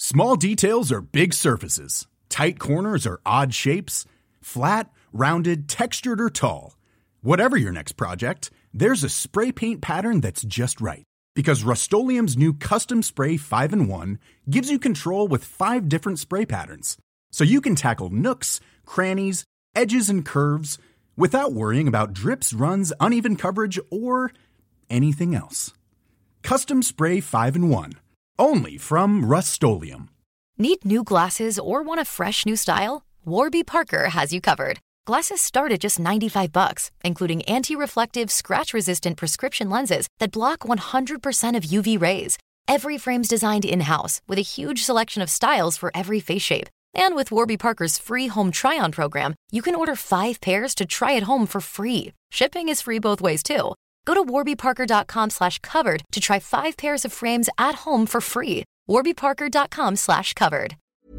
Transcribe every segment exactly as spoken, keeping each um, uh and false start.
Small details are big surfaces. Tight corners are odd shapes. Flat, rounded, textured, or tall. Whatever your next project, there's a spray paint pattern that's just right. Because Rust-Oleum's new Custom Spray five in one gives you control with five different spray patterns. So you can tackle nooks, crannies, edges, and curves without worrying about drips, runs, uneven coverage, or anything else. Custom Spray five in one. Only from Rust-Oleum. Need new glasses or want a fresh new style? Warby Parker has you covered. Glasses start at just ninety-five bucks, including anti-reflective, scratch-resistant prescription lenses that block one hundred percent of U V rays. Every frame's designed in-house with a huge selection of styles for every face shape. And with Warby Parker's free home try-on program, you can order five pairs to try at home for free. Shipping is free both ways, too. Go to warbyparker.com slash covered to try five pairs of frames at home for free. warbyparker.com slash covered.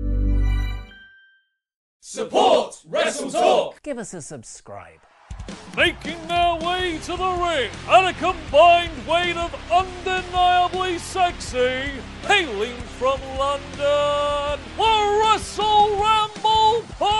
Support Wrestle Talk! Give us a subscribe. Making their way to the ring at a combined weight of undeniably sexy, hailing from London, the Wrestle Ramble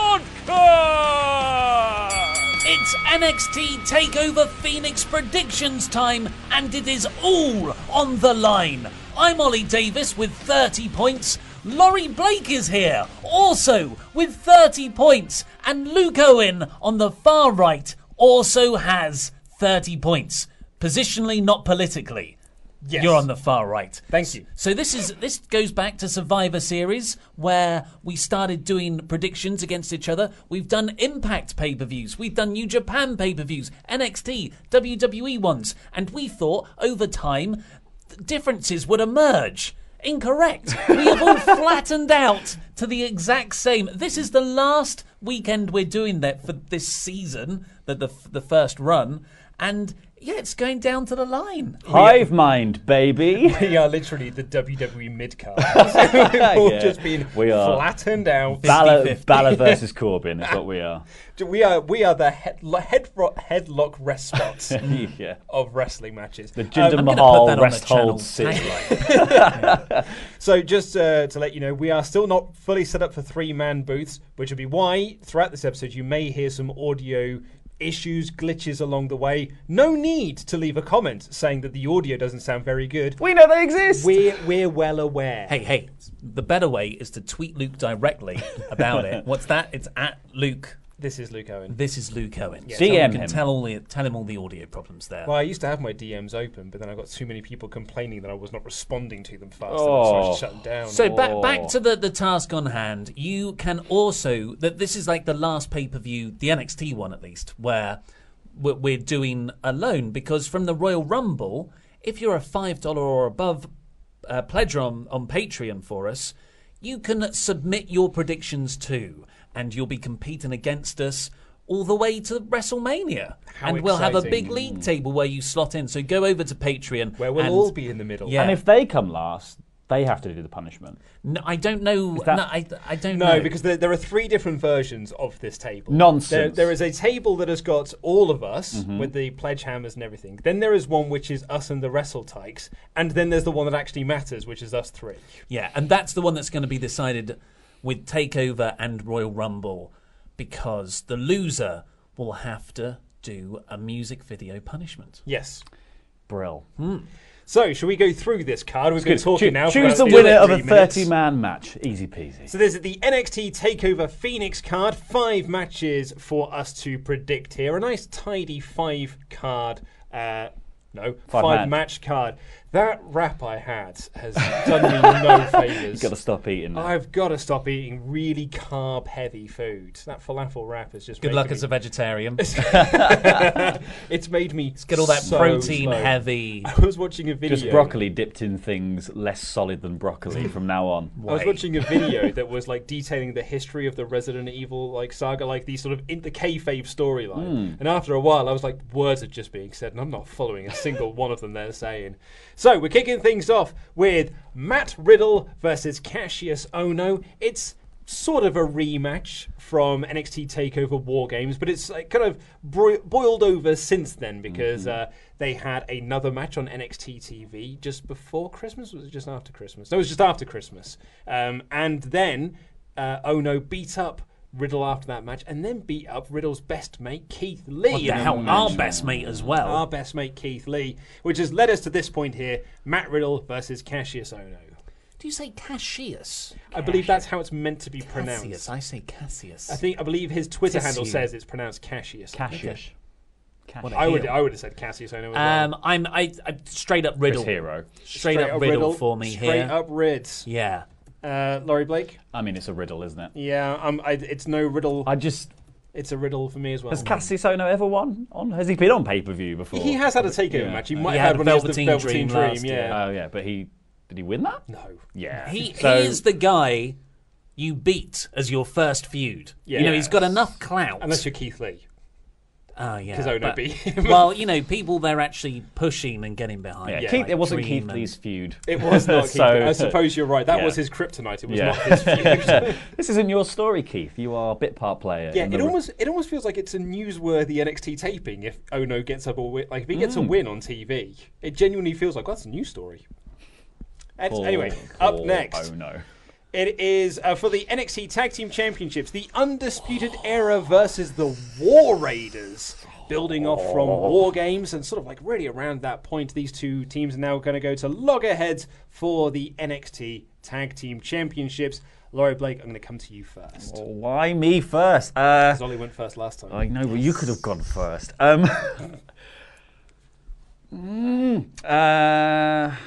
Podcast! It's N X T TakeOver Phoenix predictions time, and it is all on the line. I'm Ollie Davis with thirty points. Laurie Blake is here, also with thirty points. And Luke Owen on the far right also has thirty points. Positionally, not politically. Yes. You're on the far right. Thank you. So this is this goes back to Survivor Series, where we started doing predictions against each other. We've done Impact pay-per-views. We've done New Japan pay-per-views, N X T, W W E ones. And we thought, over time, differences would emerge. Incorrect. We have all flattened out to the exact same. This is the last weekend we're doing that for this season, the, the, the first run. And yeah, it's going down to the line. Hive mind, baby. We are literally the W W E mid-card. We've all Yeah, just been we are. flattened out. Balor, Balor versus Corbin is what we are. We are we are the head, head, headlock rest spots Yeah. of wrestling matches. The Jinder I'm gonna Mahal put that on rest the channel hold sit. tagline. So just uh, to let you know, we are still not fully set up for three-man booths, which will be why throughout this episode you may hear some audio issues, glitches along the way. No need to leave a comment saying that the audio doesn't sound very good. We know they exist. We're we're well aware. Hey, hey, the better way is to tweet Luke directly about it. What's that? It's at Luke. This is Luke Owen. This is Luke Owen. Yeah. So D M you can him. tell all the tell him all the audio problems there. Well, I used to have my D Ms open, but then I got too many people complaining that I was not responding to them fast Oh. enough, so I just shut them down. So back Oh. back to the, the task on hand. You can also that this is like the last pay per view, the N X T one at least, where we're, we're doing alone, because from the Royal Rumble, if you're a five dollar or above uh, pledger on on Patreon for us, you can submit your predictions too, and you'll be competing against us all the way to WrestleMania. How and we'll have a exciting. big league table where you slot in. So go over to Patreon. where we'll and, all be in the middle. Yeah. And if they come last, they have to do the punishment. No, I don't know. that- no, I, I don't No, know. because there, there are three different versions of this table. Nonsense. There, there is a table that has got all of us Mm-hmm. with the pledge hammers and everything. Then there is one which is us and the Wrestle Tykes. And then there's the one that actually matters, which is us three. Yeah, and that's the one that's going to be decided with TakeOver and Royal Rumble, because the loser will have to do a music video punishment. Yes. Brill. So, shall we go through this card? We've been talking Choo- now for Choose about the winner of a three minutes. thirty-man match. Easy peasy. So there's the N X T TakeOver Phoenix card. Five matches for us to predict here. A nice tidy five card. Uh, no, Five five, man. match card. That wrap I had has done me no favours. You've got to stop eating now. I've got to stop eating really carb-heavy food. That falafel wrap has just Good made luck me... as a vegetarian. It's made me Get all that so protein slow. heavy. I was watching a video. Just broccoli dipped in things less solid than broccoli from now on. I was Way. watching a video that was like detailing the history of the Resident Evil like saga, like these sort of in the kayfabe storyline. And after a while, I was like, words are just being said, and I'm not following a single one of them they're saying. So we're kicking things off with Matt Riddle versus Cassius Ohno. It's sort of a rematch from N X T TakeOver War Games, but it's like kind of bro- boiled over since then because mm-hmm. uh, they had another match on N X T T V just before Christmas. Was it just after Christmas? No, it was just after Christmas. Um, and then uh, Ono beat up Riddle after that match, and then beat up Riddle's best mate Keith Lee. What the hell? Our best mate as well. Our best mate Keith Lee, which has led us to this point here: Matt Riddle versus Cassius Ono. Do you say Cassius? I believe that's how it's meant to be pronounced. Cassius. I say Cassius. I think I believe his Twitter Cassius. handle says it's pronounced Cassius. Cassius. Cassius. I would I would have said Cassius Ono as um, well. I'm I, I straight up Riddle. Chris Hero. Straight, Straight up up Riddle, Riddle, for me Straight here. up Rids. Yeah. Uh, Laurie Blake. I mean, it's a riddle, isn't it? Yeah, um, I, it's no Riddle. I just. It's a Riddle for me as well. Has Cassius Ono ever won? On Has he been on pay per view before? He has had a takeover Yeah. match. He He might had have had a when he was the Velveteen Velveteen Dream Dream. last yeah. year. Oh yeah, but he did he win that? No. Yeah. He, So- he is the guy you beat as your first feud. Yeah. You know, he's got enough clout. Unless you're Keith Lee. Oh, yeah. 'Cause Ono but- beat him. Well, you know, people they're actually pushing and getting behind. Yeah, Yeah, Keith, like it wasn't Dream Keith and- Lee's feud. It was not Keith So- Lee. I suppose you're right. That Yeah. was his kryptonite. It was Yeah. not his feud. This isn't your story, Keith. You are a bit part player. Yeah, in it the- almost it almost feels like it's a newsworthy N X T taping if Ono gets up a win. Like if he gets a win on T V, it genuinely feels like well, that's a news story. And Poor- anyway, poor up next, Ono. it is uh, for the N X T Tag Team Championships, the Undisputed Era versus the War Raiders. Building off from War Games and sort of like really around that point, these two teams are now going to go to loggerheads for the N X T Tag Team Championships. Laurie Blake, I'm going to come to you first. Why me first? Uh, Zolly went first last time. I know, but you could have gone first. Um, mm, uh,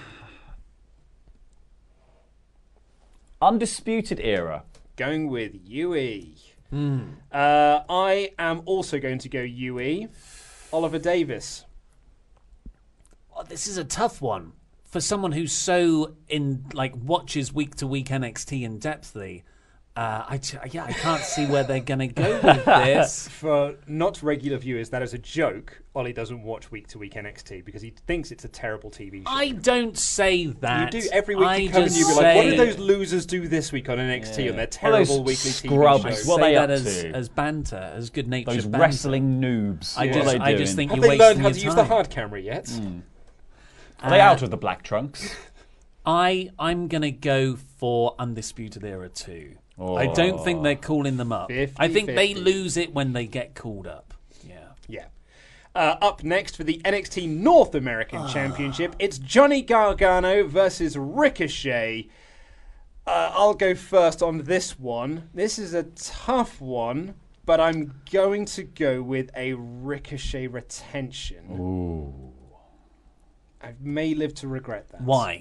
Undisputed Era. Going with U E. Uh, I am also going to go U E. Oliver Davis. Oh, this is a tough one for someone who's so in like watches week to week N X T in depthly. Uh, I j- yeah, I can't see where they're going to go with this. For not regular viewers, that is a joke. Ollie doesn't watch week to week N X T because he thinks it's a terrible T V show. I don't say that. You do every week. I You come and just you be like, "What say- did those losers do this week on N X T on their What are terrible those weekly T V scrubs? shows?" What say are they that up as, to? as banter, as good natured Those banter. wrestling noobs. I What just, are they I doing? just think Have you're they wasting learned how your to time. use the hard camera yet? Are they Uh, out of the black trunks? I I'm gonna go for Undisputed Era two. Oh. I don't think they're calling them up. fifty I think they fifty. lose it when they get called up. Yeah. Yeah. Uh, up next for the N X T North American Championship, it's Johnny Gargano versus Ricochet. Uh, I'll go first on this one. This is a tough one, but I'm going to go with a Ricochet retention. Ooh. I may live to regret that. Why?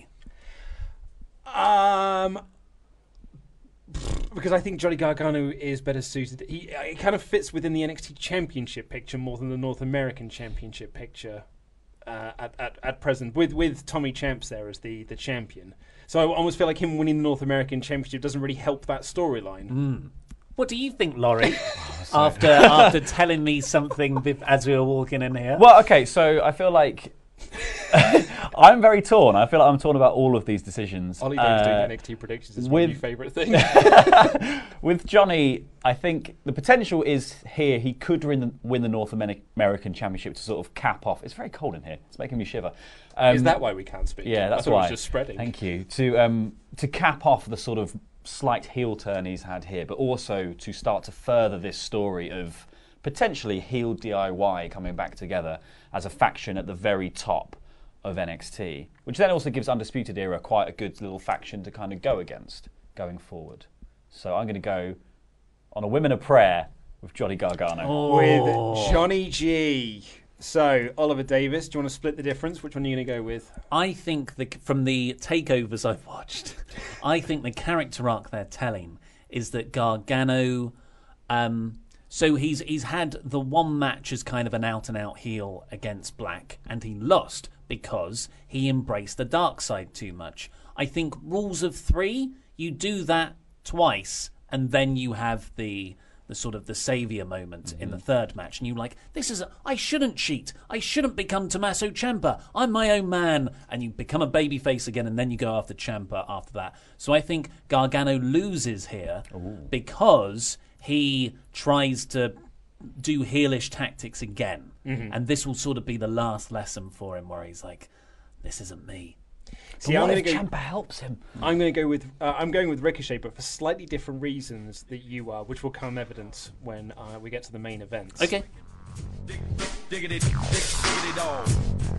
Um, because I think Johnny Gargano is better suited. He it kind of fits within the N X T Championship picture more than the North American Championship picture uh, at, at at present. With with Tommy Champs there as the the champion, so I almost feel like him winning the North American Championship doesn't really help that storyline. What do you think, Laurie? after after telling me something bef- as we were walking in here. Well, okay, so I feel like I'm very torn. I feel like I'm torn about all of these decisions. Ollie Davis doing Uh, N X T predictions is one of with- your favourite things. With Johnny, I think the potential is here. He could win the, win the North Amer- American Championship to sort of cap off. It's very cold in here. It's making me shiver. Um, is that why we can't speak? Yeah, that's I thought why. it was just spreading. Thank you. To um, to cap off the sort of slight heel turn he's had here, but also to start to further this story of potentially heel D I Y coming back together as a faction at the very top of N X T, which then also gives Undisputed Era quite a good little faction to kind of go against going forward. So I'm going to go on a Women of Prayer with Johnny Gargano. With Johnny G. So, Oliver Davis, do you want to split the difference? Which one are you going to go with? I think the, from the takeovers I've watched, I think the character arc they're telling is that Gargano. Um, so he's he's had the one match as kind of an out and out heel against Black, and he lost because he embraced the dark side too much. I think rules of three, you do that twice, and then you have the the sort of the saviour moment mm-hmm. in the third match, and you're like, this is a, I shouldn't cheat, I shouldn't become Tommaso Ciampa, I'm my own man, and you become a babyface again, and then you go after Ciampa after that. So I think Gargano loses here Ooh. because he tries to do heelish tactics again, mm-hmm. and this will sort of be the last lesson for him, where he's like, this isn't me. See, what I'm if go, Ciampa helps him? I'm going to go with uh, I'm going with Ricochet, but for slightly different reasons that you are, which will come evident when uh, we get to the main event. Okay. Dig, diggity, dig, diggity dog.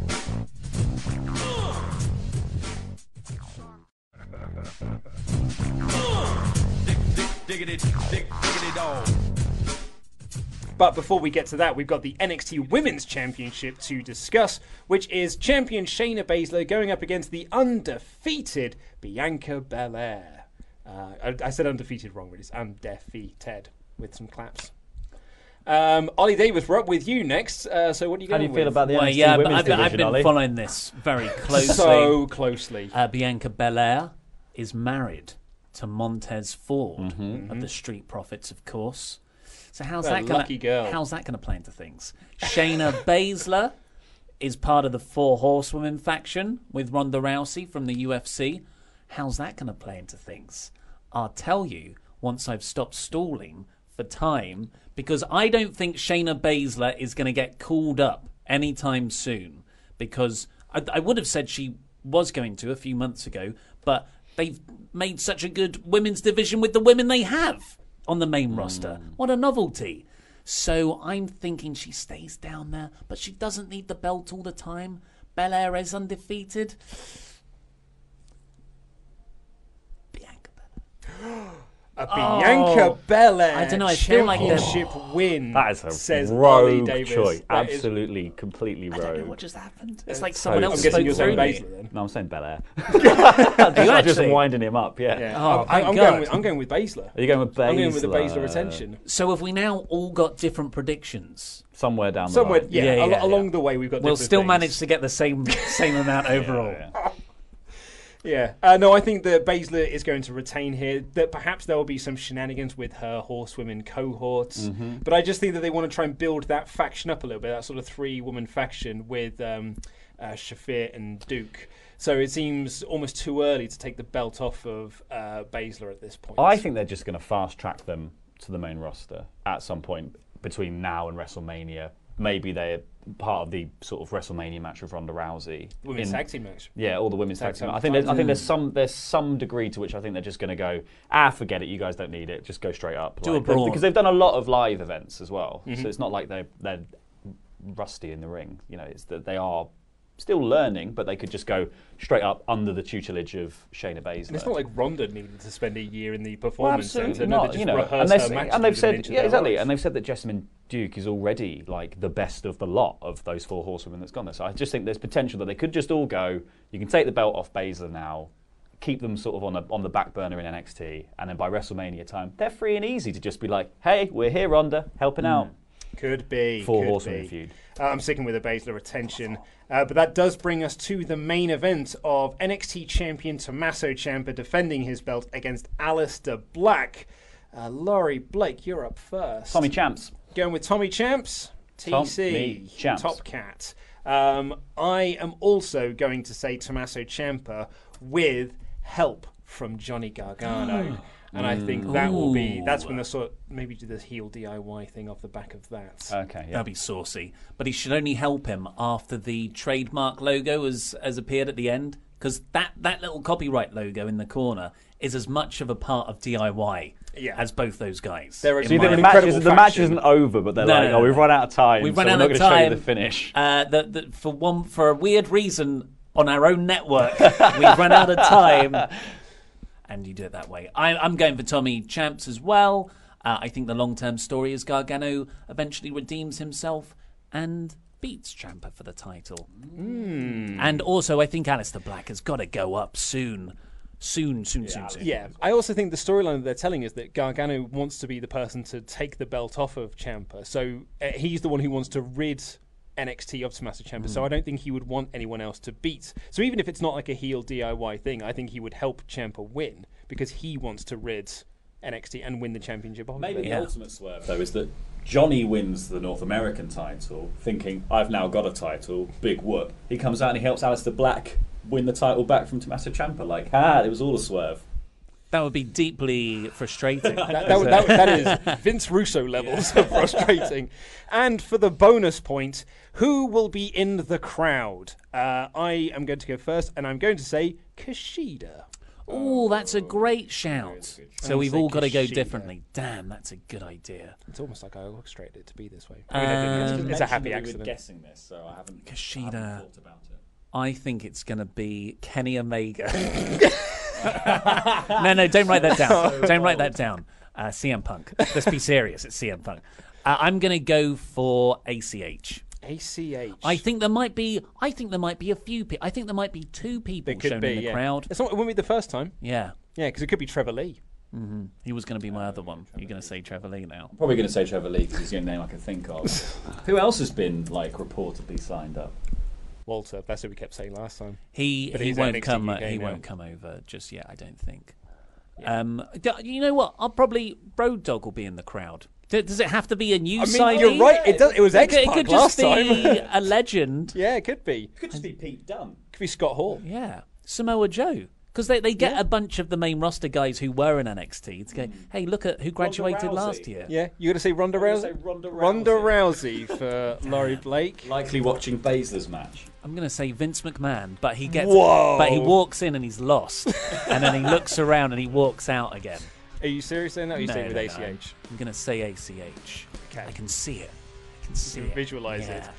Dig, dig, diggity, dig, diggity dog. But before we get to that, we've got the N X T Women's Championship to discuss, which is champion Shayna Baszler going up against the undefeated Bianca Belair. Uh, I, I said undefeated wrong, but it's undefeated with some claps. Um, Ollie Davis, we're up with you next. Uh, so what are you going How do you with? feel about the well, N X T yeah, Women's I've, division, I've been Ollie? following this very closely. So closely. Uh, Bianca Belair is married to Montez Ford mm-hmm. of the Street Profits, of course. So how's What a that gonna, lucky girl. How's that going to play into things? Shayna Baszler is part of the Four Horsewomen faction with Ronda Rousey from the U F C. How's that going to play into things? I'll tell you once I've stopped stalling for time, because I don't think Shayna Baszler is going to get called up anytime soon, because I, I would have said she was going to a few months ago, but they've made such a good women's division with the women they have on the main mm. roster. What a novelty. So I'm thinking she stays down there, but she doesn't need the belt all the time. Belair is undefeated. Bianca Belair. A Bianca Oh, Belair I don't know, I feel like the- championship win. That is a says Ollie rogue Davis. choice. That is- Absolutely, completely I don't know rogue. what just happened. It's like so someone I'm else guessing spoke you're through saying me. Baszler then. No, I'm saying Belair. You I'm just actually? winding him up, yeah. Yeah. Oh, I'm, thank I'm God. going with I'm going with Baszler. Are you going with Baszler? I'm going with the Baszler retention. So have we now all got different predictions? Somewhere down the Somewhere, line. yeah, Yeah, al- yeah, along yeah. the way we've got. We'll different still things. manage to get the same same amount overall. Yeah, yeah. Yeah, uh, no, I think that Baszler is going to retain here. That perhaps there will be some shenanigans with her horsewomen cohorts, Mm-hmm. but I just think that they want to try and build that faction up a little bit, that sort of three-woman faction with um, uh, Shafir and Duke. So it seems almost too early to take the belt off of uh, Baszler at this point. I think they're just going to fast track them to the main roster at some point between now and WrestleMania. Maybe they're part of the sort of WrestleMania match with Ronda Rousey. women's in- tag team match. Yeah, all the women's tag Tag team. team I think there's, I think fights. there's some there's some degree to which I think they're just going to go, ah, forget it. You guys don't need it. Just go straight up. Do a Like, they- brawl. because they've done a lot of live events as well. Mm-hmm. So it's not like they're they're rusty in the ring. You know, it's that they are still learning, but they could just go straight up under the tutelage of Shayna Baszler. And it's not like Ronda needed to spend a year in the Well, performance absolutely centre. No, not. they just You know, rehearse and, her they- matches and they've within an said, inch of yeah, their exactly, life. and they've said that Jessamine Duke is already like the best of the lot of those four horsewomen that's gone there. So I just think there's potential that they could just all go. You can take the belt off Baszler now, keep them sort of on the on the back burner in N X T, and then by WrestleMania time, they're free and easy to just be like, hey, we're here, Ronda, helping out. Could be. Four could horsewomen be. feud. Uh, I'm sticking with the Baszler retention. Uh, but that does bring us to the main event of N X T champion Tommaso Ciampa defending his belt against Aleister Black. Uh, Laurie Blake, you're up first. Tommy Champs. Going with Tommy Champs. T C. Tommy Champs. Top Cat. Um, I am also going to say Tommaso Ciampa with help from Johnny Gargano. And I think that will be, that's when they'll sort of maybe do this heel D I Y thing off the back of that. Okay, yeah. That'd be saucy. But he should only help him after the trademark logo has, has appeared at the end. Because that, that little copyright logo in the corner is as much of a part of D I Y Yeah. as both those guys. They're in So you my think the an match, incredible is, the match faction. isn't over, but they're No, like, no, oh, no, we've no. run out of time, We've so run we're out not of going to show you time. the finish. Uh, the, the, for one, for a weird reason, on our own network, we've run out of time, and you do it that way. I, I'm going for Tommy Champs as well. Uh, I think the long-term story is Gargano eventually redeems himself and beats Ciampa for the title. Mm. And also, I think Aleister Black has got to go up soon. Soon, soon, soon, soon. Yeah, I also think the storyline that they're telling is that Gargano wants to be the person to take the belt off of Ciampa. So uh, he's the one who wants to rid N X T of Tommaso Ciampa. Mm. So I don't think he would want anyone else to beat. So even if it's not like a heel D I Y thing, I think he would help Ciampa win because he wants to rid N X T and win the championship. off of Maybe it. the Yeah. ultimate swerve, though, is that Johnny wins the North American title, thinking, I've now got a title, big whoop. He comes out and he helps Aleister Black win the title back from Tommaso Ciampa. Like, ah, it was all a swerve. That would be deeply frustrating. That, that, that, that is Vince Russo levels of frustrating. And for the bonus point, who will be in the crowd? Uh, I am going to go first, and I'm going to say Kushida. Oh, that's a great shout. So I'm we've gonna all say got to go Kushida. differently. Damn, that's a good idea. It's almost like I orchestrated it to be this way. Um, it's, it's a happy We were accident. guessing this, so I haven't, I Kushida. haven't thought about it. I think it's going to be Kenny Omega. no, no, don't write that down. Don't write that down. Uh, C M Punk. Let's be serious. It's C M Punk. Uh, I'm going to go for A C H. A C H. I think there might be. I think there might be a few. Pe- I think there might be two people It could shown be, in the yeah. crowd. It's not, it won't be the first time. Yeah, Yeah, because it could be Trevor Lee. he was going to be my other one. You're going to say Trevor Lee now. Probably going to say Trevor Lee because he's the only name I can think of. Who else has been like reportedly signed up? Walter. That's what we kept saying last time. He But he he's won't N X T come. U Uh, K he now. won't come over just yet. I don't think. Um, d- you know what? I'll probably Road Dogg will be in the crowd. D- does it have to be a new I mean, signee? you're right. It does. It was It, X could- it Pac could last just be time. a legend. Yeah, it could be. Could just be Pete Dunne. Could be Scott Hall. Yeah, Samoa Joe. Because they, they get a bunch of the main roster guys who were in N X T to go, hey, look at who graduated Rousey. last year. Yeah, you got to say Ronda I'm gonna Rousey. say Ronda Ronda Rousey for Laurie Blake. Likely watching Baszler's match. I'm going to say Vince McMahon, but he gets, Whoa. but he walks in and he's lost, and then he looks around and he walks out again. Are you serious then? No, you No, staying with no, A no, C H. I'm going to say A C H. Okay. I can see it. I can see can it. visualise it. Yeah.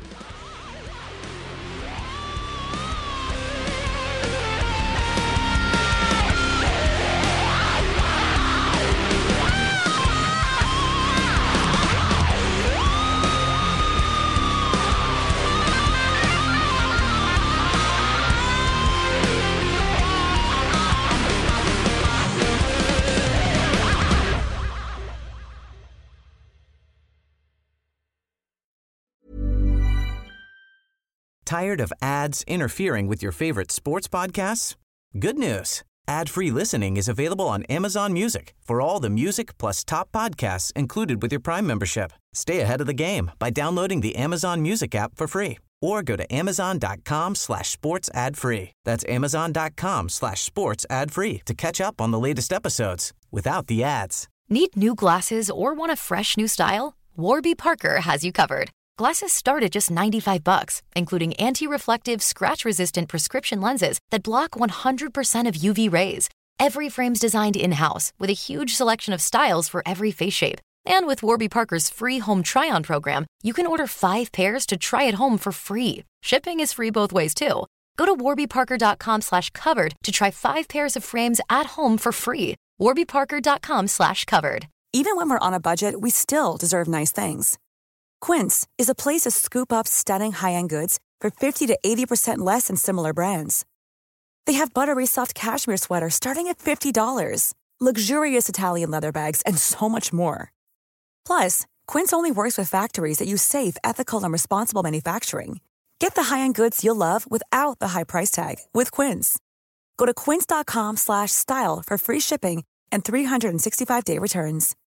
Tired of ads interfering with your favorite sports podcasts? Good news. Ad-free listening is available on Amazon Music for all the music plus top podcasts included with your Prime membership. Stay ahead of the game by downloading the Amazon Music app for free or go to amazon.com slash sports ad free. That's amazon.com slash sports ad free to catch up on the latest episodes without the ads. Need new glasses or want a fresh new style? Warby Parker has you covered. Glasses start at just ninety-five bucks, including anti-reflective, scratch-resistant prescription lenses that block one hundred percent of U V rays. Every frame's designed in-house with a huge selection of styles for every face shape. And with Warby Parker's free home try-on program, you can order five pairs to try at home for free. Shipping is free both ways, too. Go to warbyparker.com slash covered to try five pairs of frames at home for free. warbyparker.com slash covered. Even when we're on a budget, we still deserve nice things. Quince is a place to scoop up stunning high-end goods for fifty to eighty percent less than similar brands. They have buttery soft cashmere sweaters starting at fifty dollars, luxurious Italian leather bags, and so much more. Plus, Quince only works with factories that use safe, ethical, and responsible manufacturing. Get the high-end goods you'll love without the high price tag with Quince. Go to quince.com slash style for free shipping and three sixty-five day returns.